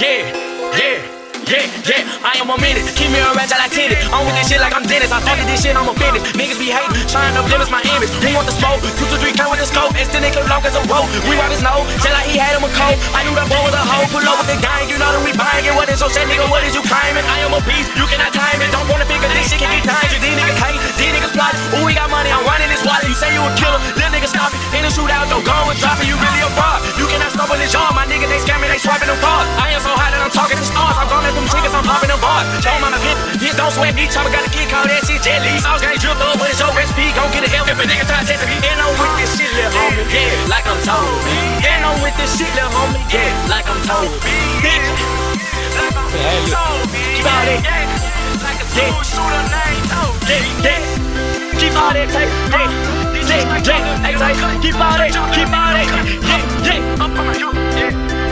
I am a minute, keep me around till I tend it. I'm with this shit like I'm Dennis. I started this shit, I'm a business. Niggas be hating, trying to limit my image. We want the smoke, 2 to 3 count with the scope. And still they clip long as a rope. We rock his nose, just like he had him a coat. I knew that boy was a hoe, pull up with the gang. You know that we buying it. What is your shit, nigga? What is you claiming? I am a beast, you cannot time it. Don't wanna pick a this shit, can get times. These niggas hate, these niggas plot. Ooh, we got money, I'm running this water. You say you a killer, little nigga stop it. In the shootout, don't go and drop it. You really a fraud. You cannot stop on this yard. My niggas, they scamming, they swiping them cards. I am so high that I'm talking to stars. I'm gonna let them triggers, I'm popping them bars. Show my bitch, don't sweat me. Chopper got a kid, call that shit jelly. Sauce gang drip up, what is your recipe? Gon' get an L if a nigga try to test me. And I'm with this shit, little homie, yeah, like I'm told. And I'm with this shit, little homie, yeah, like I'm told. Bitch, like I'm told. Keep all that, like a school shooter name told. Keep all that tape, keep all that, I'm from you,